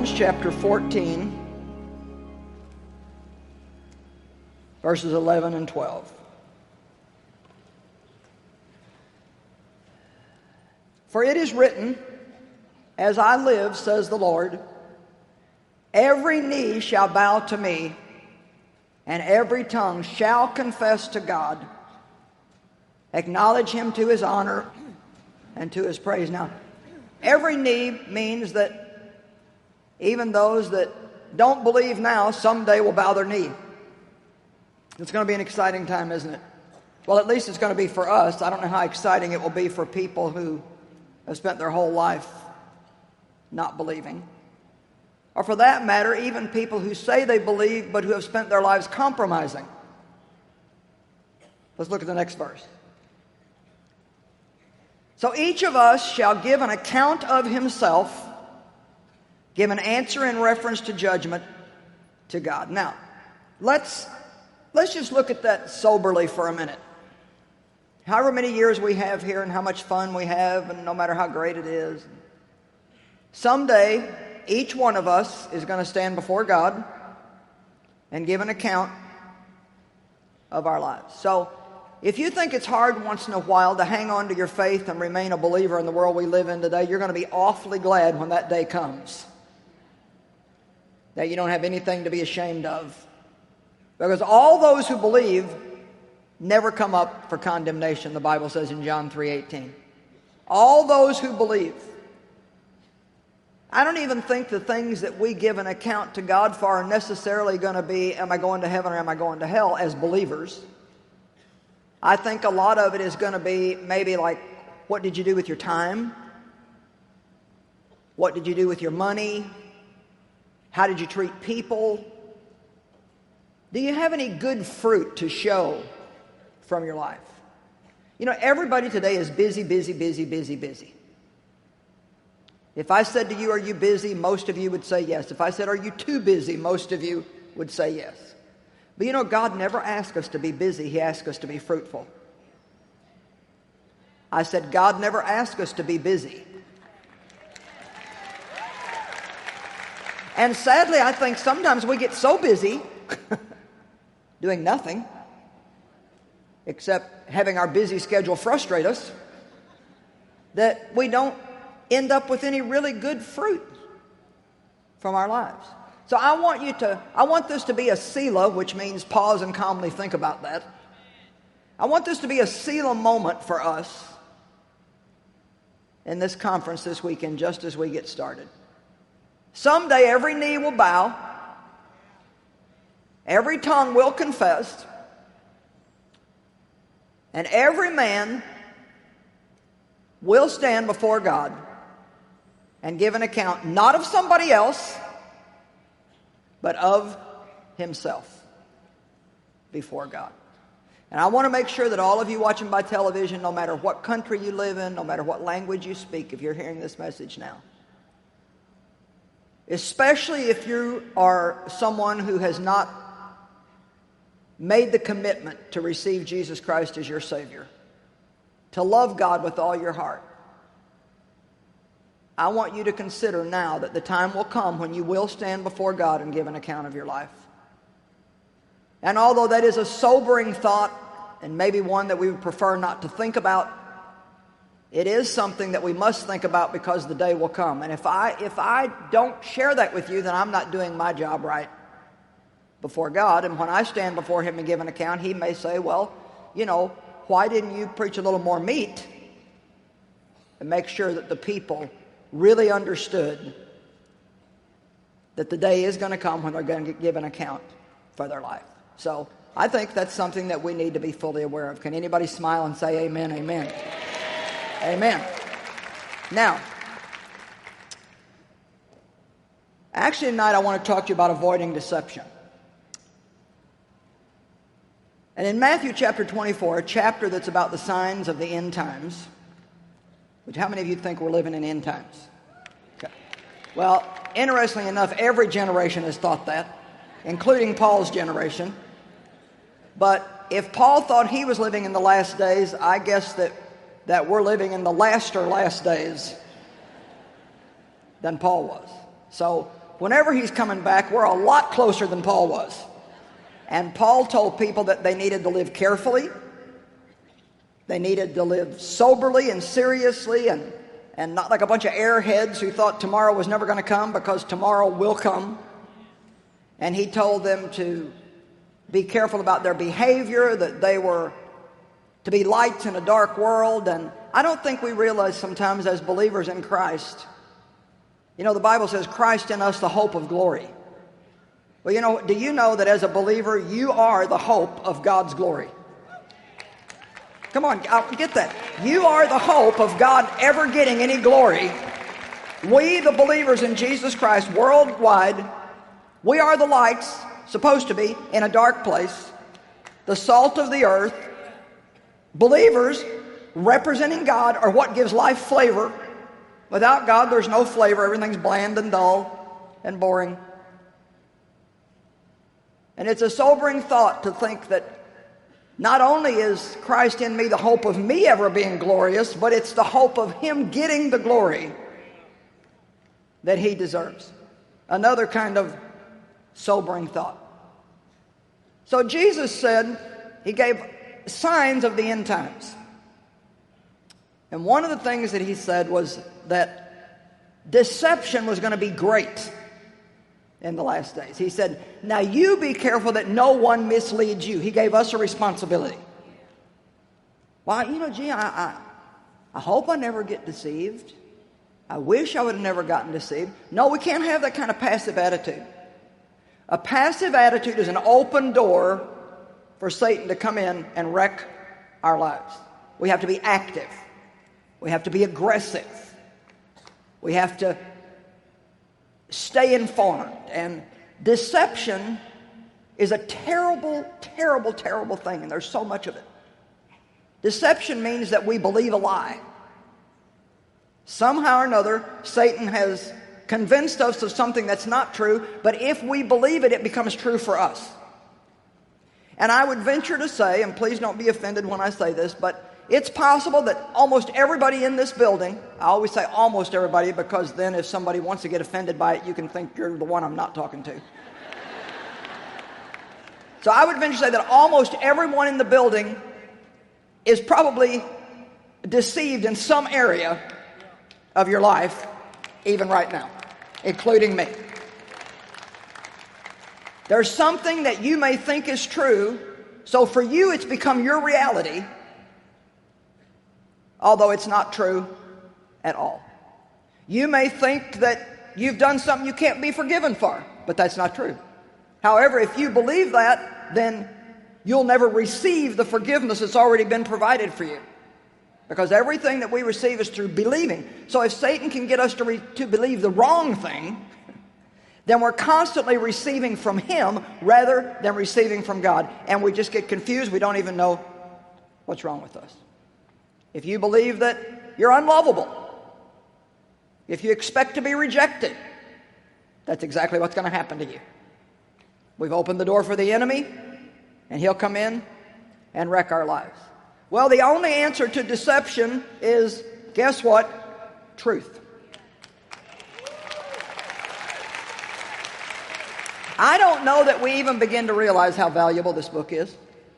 Romans chapter 14, verses 11 and 12. For it is written, as I live, says the Lord, every knee shall bow to me, and every tongue shall confess to God. Acknowledge him to his honor and to his praise. Now, every knee means that even those that don't believe now, someday will bow their knee. It's going to be an exciting time, isn't it? Well, at least it's going to be for us. I don't know how exciting it will be for people who have spent their whole life not believing. Or for that matter, even people who say they believe but who have spent their lives compromising. Let's look at the next verse. So each of us shall give an account of himself, give an answer in reference to judgment to God. Now, let's just look at that soberly for a minute. However many years we have here and how much fun we have, and no matter how great it is, someday each one of us is going to stand before God and give an account of our lives. So if you think it's hard once in a while to hang on to your faith and remain a believer in the world we live in today, you're going to be awfully glad when that day comes, that you don't have anything to be ashamed of. Because all those who believe never come up for condemnation, the Bible says in John 3:18. All those who believe. I don't even think the things that we give an account to God for are necessarily going to be, am I going to heaven or am I going to hell, as believers. I think a lot of it is going to be maybe like, what did you do with your time? What did you do with your money? How did you treat people? Do you have any good fruit to show from your life? You know, everybody today is busy, busy, busy, busy, busy. If I said to you, are you busy? Most of you would say yes. If I said, are you too busy? Most of you would say yes. But you know, God never asked us to be busy. He asked us to be fruitful. I said, God never asked us to be busy. And sadly, I think sometimes we get so busy doing nothing except having our busy schedule frustrate us that we don't end up with any really good fruit from our lives. So I want this to be a Selah, which means pause and calmly think about that. I want this to be a Selah moment for us in this conference this weekend, just as we get started. Someday every knee will bow, every tongue will confess, and every man will stand before God and give an account, not of somebody else, but of himself before God. And I want to make sure that all of you watching by television, no matter what country you live in, no matter what language you speak, if you're hearing this message now, especially if you are someone who has not made the commitment to receive Jesus Christ as your Savior, to love God with all your heart, I want you to consider now that the time will come when you will stand before God and give an account of your life. And although that is a sobering thought, and maybe one that we would prefer not to think about, it is something that we must think about because the day will come. And if I don't share that with you, then I'm not doing my job right before God. And when I stand before Him and give an account, He may say, well, you know, why didn't you preach a little more meat and make sure that the people really understood that the day is going to come when they're going to give an account for their life. So I think that's something that we need to be fully aware of. Can anybody smile and say amen, amen? Amen. Now, actually tonight I want to talk to you about avoiding deception. And in Matthew chapter 24, a chapter that's about the signs of the end times, which how many of you think we're living in end times? Okay. Well, interestingly enough, every generation has thought that, including Paul's generation. But if Paul thought he was living in the last days, I guess that we're living in the last days than Paul was. So whenever he's coming back, we're a lot closer than Paul was. And Paul told people that they needed to live carefully. They needed to live soberly and seriously and not like a bunch of airheads who thought tomorrow was never going to come, because tomorrow will come. And he told them to be careful about their behavior, that they were to be lights in a dark world. And I don't think we realize sometimes as believers in Christ, you know, the Bible says Christ in us, the hope of glory. Well, you know, do you know that as a believer, you are the hope of God's glory? Come on, get that. You are the hope of God ever getting any glory. We, the believers in Jesus Christ worldwide, we are the lights, supposed to be, in a dark place, the salt of the earth. Believers representing God are what gives life flavor. Without God, there's no flavor. Everything's bland and dull and boring. And it's a sobering thought to think that not only is Christ in me the hope of me ever being glorious, but it's the hope of Him getting the glory that He deserves. Another kind of sobering thought. So Jesus said, He gave signs of the end times. And one of the things that He said was that deception was going to be great in the last days. He said, now you be careful that no one misleads you. He gave us a responsibility. Well, you know, gee, I hope I never get deceived. I wish I would have never gotten deceived. No, we can't have that kind of passive attitude. A passive attitude is an open door for Satan to come in and wreck our lives. We have to be active. We have to be aggressive. We have to stay informed. And deception is a terrible, terrible, terrible thing, and there's so much of it. Deception means that we believe a lie. Somehow or another, Satan has convinced us of something that's not true, but if we believe it, it becomes true for us. And I would venture to say, and please don't be offended when I say this, but it's possible that almost everybody in this building, I always say almost everybody, because then if somebody wants to get offended by it, you can think you're the one I'm not talking to. So I would venture to say that almost everyone in the building is probably deceived in some area of your life, even right now, including me. There's something that you may think is true, so for you it's become your reality, although it's not true at all. You may think that you've done something you can't be forgiven for, but that's not true. However, if you believe that, then you'll never receive the forgiveness that's already been provided for you. Because everything that we receive is through believing. So if Satan can get us to believe the wrong thing, then we're constantly receiving from him rather than receiving from God. And we just get confused. We don't even know what's wrong with us. If you believe that you're unlovable, if you expect to be rejected, that's exactly what's going to happen to you. We've opened the door for the enemy, and he'll come in and wreck our lives. Well, the only answer to deception is, guess what? Truth. I don't know that we even begin to realize how valuable this book is.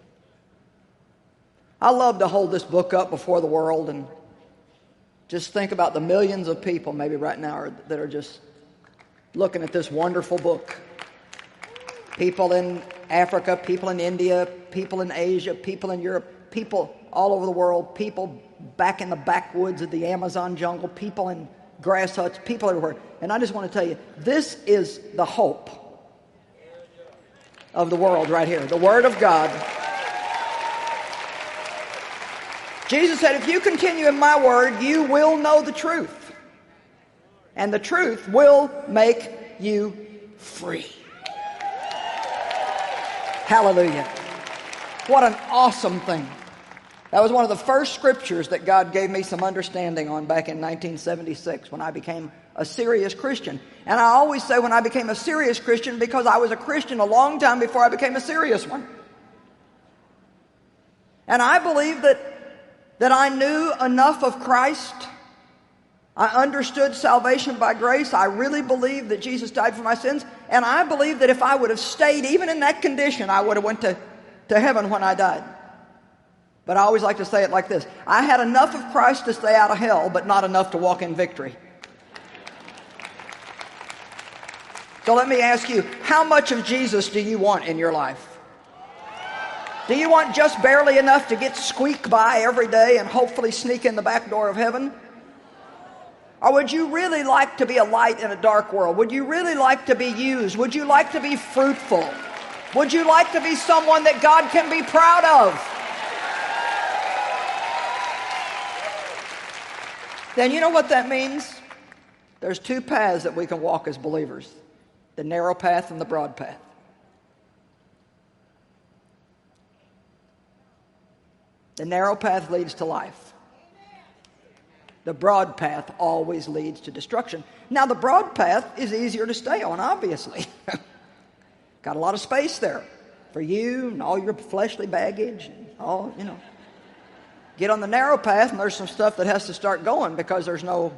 I love to hold this book up before the world and just think about the millions of people maybe right now that are just looking at this wonderful book. People in Africa, people in India, people in Asia, people in Europe, people all over the world, people back in the backwoods of the Amazon jungle, people in grass huts, people everywhere. And I just want to tell you, this is the hope of the world right here, the Word of God. Jesus said, if you continue in my word, you will know the truth. And the truth will make you free. Hallelujah. What an awesome thing. That was one of the first scriptures that God gave me some understanding on back in 1976 when I became a serious Christian. And I always say when I became a serious Christian because I was a Christian a long time before I became a serious one. And I believe that I knew enough of Christ. I understood salvation by grace. I really believed that Jesus died for my sins. And I believe that if I would have stayed even in that condition, I would have went to heaven when I died. But I always like to say it like this. I had enough of Christ to stay out of hell, but not enough to walk in victory. So let me ask you, how much of Jesus do you want in your life? Do you want just barely enough to get squeak by every day and hopefully sneak in the back door of heaven? Or would you really like to be a light in a dark world? Would you really like to be used? Would you like to be fruitful? Would you like to be someone that God can be proud of? Then you know what that means? There's two paths that we can walk as believers. The narrow path and the broad path. The narrow path leads to life. The broad path always leads to destruction. Now, the broad path is easier to stay on, obviously. Got a lot of space there for you and all your fleshly baggage and all, Get on the narrow path, and there's some stuff that has to start going because there's no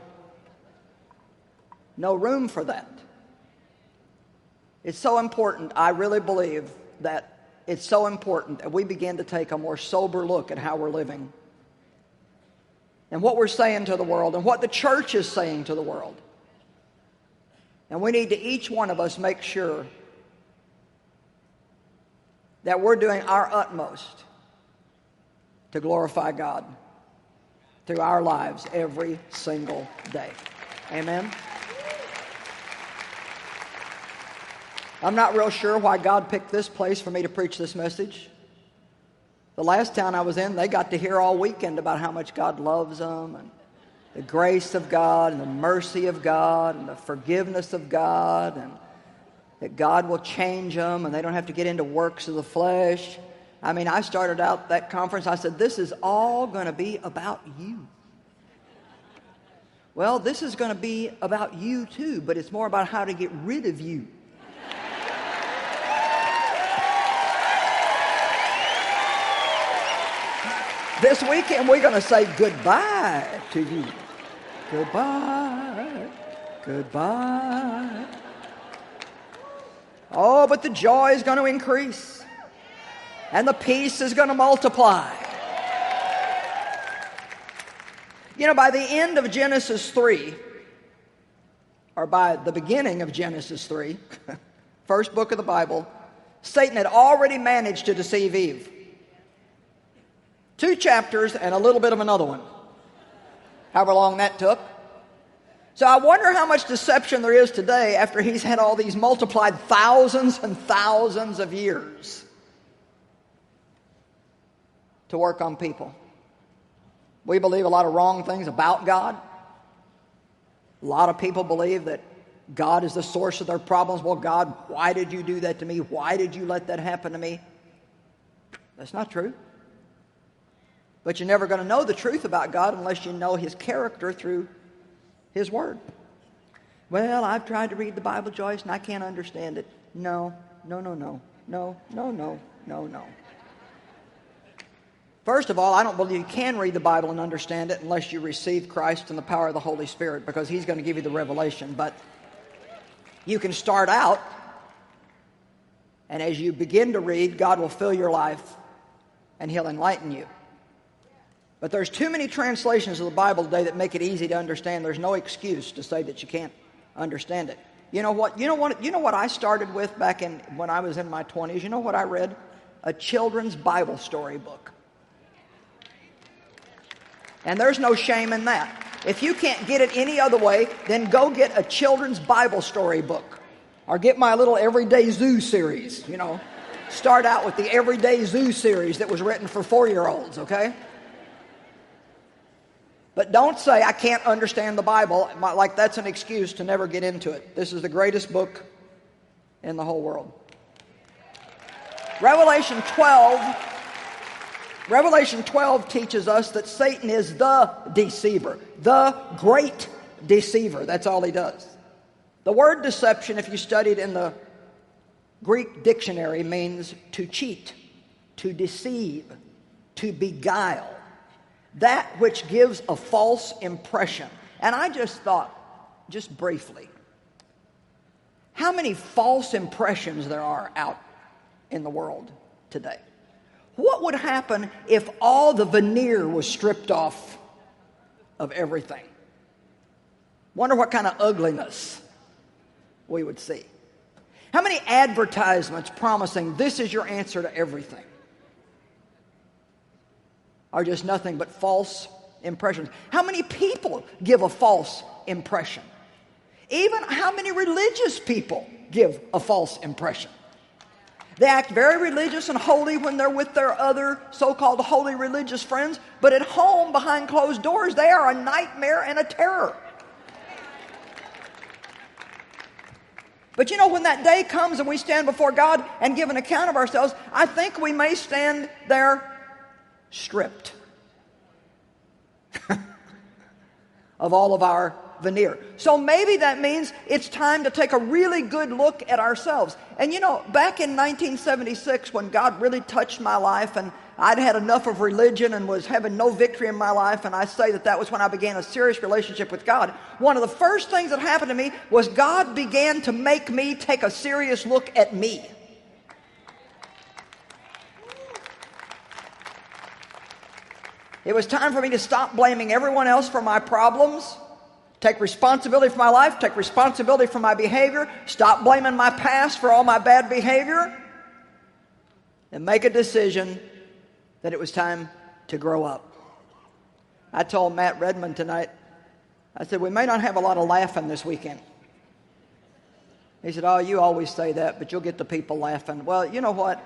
room for that. It's so important, I really believe that it's so important that we begin to take a more sober look at how we're living and what we're saying to the world and what the church is saying to the world. And we need to, each one of us, make sure that we're doing our utmost to glorify God through our lives every single day. Amen? I'm not real sure why God picked this place for me to preach this message. The last town I was in, they got to hear all weekend about how much God loves them and the grace of God and the mercy of God and the forgiveness of God and that God will change them and they don't have to get into works of the flesh. I mean, I started out that conference, I said, this is all going to be about you. Well, this is going to be about you too, but it's more about how to get rid of you. This weekend, we're going to say goodbye to you. Goodbye. Goodbye. Oh, but the joy is going to increase. And the peace is going to multiply. By the end of Genesis 3, or by the beginning of Genesis 3, first book of the Bible, Satan had already managed to deceive Eve. 2 chapters and a little bit of another one. However long that took. So I wonder how much deception there is today after he's had all these multiplied thousands and thousands of years to work on people. We believe a lot of wrong things about God. A lot of people believe that God is the source of their problems. Well, God, why did you do that to me? Why did you let that happen to me? That's not true. But you're never going to know the truth about God unless you know His character through His Word. Well, I've tried to read the Bible, Joyce, and I can't understand it. No. First of all, I don't believe you can read the Bible and understand it unless you receive Christ and the power of the Holy Spirit, because He's going to give you the revelation. But you can start out, and as you begin to read, God will fill your life, and He'll enlighten you. But there's too many translations of the Bible today that make it easy to understand. There's no excuse to say that you can't understand it. You know what I started with back when I was in my 20s? You know what I read? A children's Bible story book. And there's no shame in that. If you can't get it any other way, then go get a children's Bible story book. Or get my little Everyday Zoo series, Start out with the Everyday Zoo series that was written for 4-year-olds, okay? But don't say, I can't understand the Bible, like that's an excuse to never get into it. This is the greatest book in the whole world. Revelation 12 teaches us that Satan is the deceiver, the great deceiver. That's all he does. The word deception, if you study it in the Greek dictionary, means to cheat, to deceive, to beguile. That which gives a false impression. And I just thought, just briefly, how many false impressions there are out in the world today. What would happen if all the veneer was stripped off of everything? Wonder what kind of ugliness we would see. How many advertisements promising this is your answer to everything are just nothing but false impressions? How many people give a false impression? Even how many religious people give a false impression? They act very religious and holy when they're with their other so-called holy religious friends, but at home, behind closed doors, they are a nightmare and a terror. But you know, when that day comes and we stand before God and give an account of ourselves, I think we may stand there stripped of all of our veneer. So maybe that means it's time to take a really good look at ourselves. And you know, back in 1976, when God really touched my life and I'd had enough of religion and was having no victory in my life, and I say that was when I began a serious relationship with God, one of the first things that happened to me was God began to make me take a serious look at me. It was time for me to stop blaming everyone else for my problems, take responsibility for my life, take responsibility for my behavior, stop blaming my past for all my bad behavior, and make a decision that it was time to grow up. I told Matt Redmond tonight, I said, we may not have a lot of laughing this weekend. He said, oh, you always say that, but you'll get the people laughing. Well, you know what?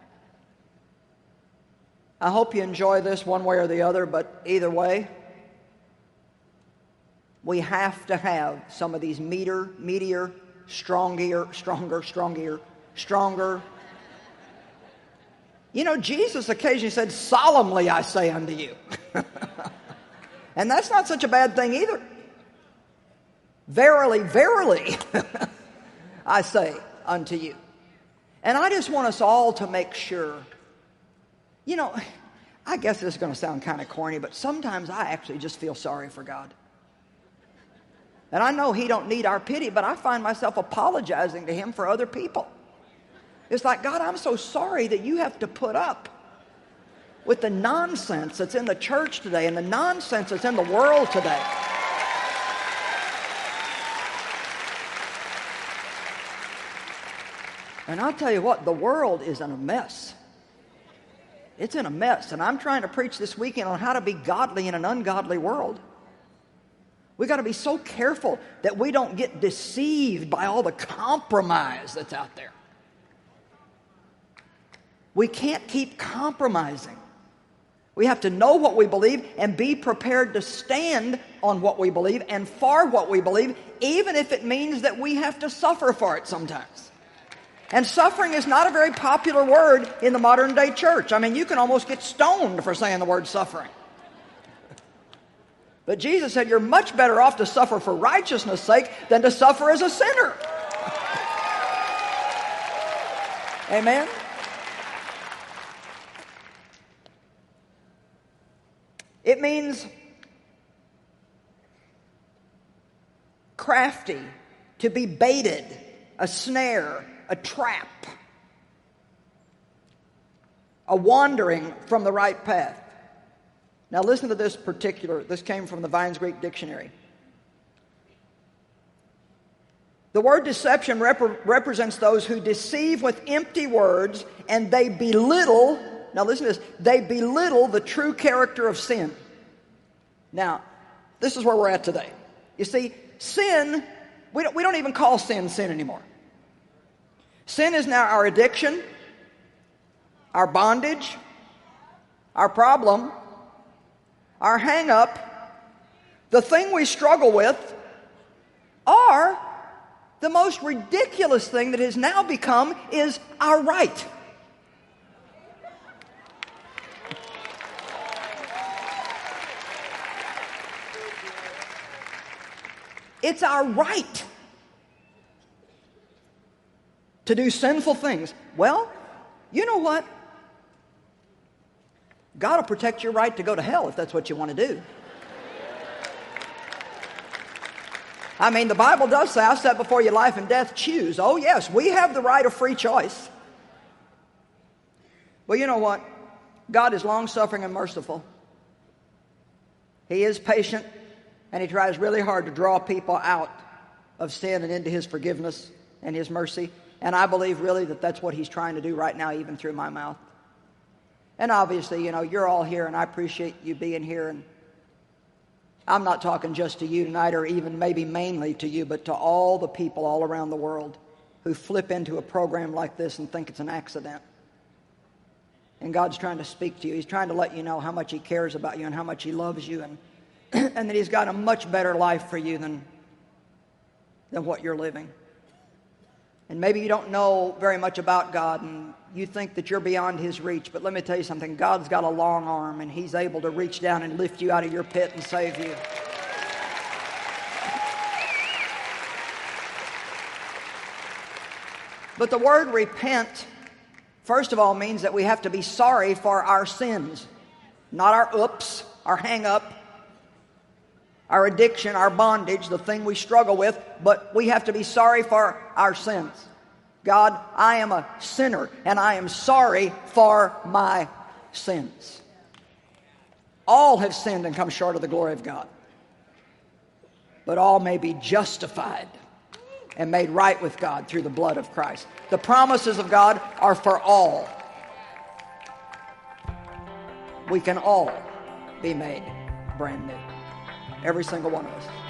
I hope you enjoy this one way or the other, but either way, we have to have some of these meatier, stronger. You know, Jesus occasionally said, solemnly I say unto you. And that's not such a bad thing either. Verily, verily, I say unto you. And I just want us all to make sure, you know, I guess this is going to sound kind of corny, but sometimes I actually just feel sorry for God. And I know He don't need our pity, but I find myself apologizing to Him for other people. It's like, God, I'm so sorry that you have to put up with the nonsense that's in the church today and the nonsense that's in the world today. And I'll tell you what, the world is in a mess. It's in a mess. And I'm trying to preach this weekend on how to be godly in an ungodly world. We've got to be so careful that we don't get deceived by all the compromise that's out there. We can't keep compromising. We have to know what we believe and be prepared to stand on what we believe and for what we believe, even if it means that we have to suffer for it sometimes. And suffering is not a very popular word in the modern day church. I mean, you can almost get stoned for saying the word suffering. But Jesus said you're much better off to suffer for righteousness' sake than to suffer as a sinner. Amen? It means crafty, to be baited, a snare, a trap, a wandering from the right path. Now listen to this came from the Vine's Greek Dictionary. The word deception represents those who deceive with empty words, and they belittle, now listen to this, they belittle the true character of sin. Now, this is where we're at today. You see, sin, we don't even call sin anymore. Sin is now our addiction, our bondage, our problem, our hang-up, the thing we struggle with, or the most ridiculous thing that has now become is our right. It's our right to do sinful things. Well, you know what? God will protect your right to go to hell if that's what you want to do. I mean, the Bible does say, I set before you life and death, choose. Oh yes, we have the right of free choice. Well, you know what? God is long-suffering and merciful. He is patient, and He tries really hard to draw people out of sin and into His forgiveness and His mercy. And I believe really that that's what He's trying to do right now, even through my mouth. And obviously, you know, you're all here, and I appreciate you being here. And I'm not talking just to you tonight, or even maybe mainly to you, but to all the people all around the world who flip into a program like this and think it's an accident. And God's trying to speak to you. He's trying to let you know how much He cares about you and how much He loves you, and and that He's got a much better life for you than what you're living. And maybe you don't know very much about God, and you think that you're beyond His reach. But let me tell you something. God's got a long arm, and He's able to reach down and lift you out of your pit and save you. But the word repent, first of all, means that we have to be sorry for our sins. Not our oops, our hang-up, our addiction, our bondage, the thing we struggle with, but we have to be sorry for our sins. God, I am a sinner, and I am sorry for my sins. All have sinned and come short of the glory of God. But all may be justified and made right with God through the blood of Christ. The promises of God are for all. We can all be made brand new. Every single one of us.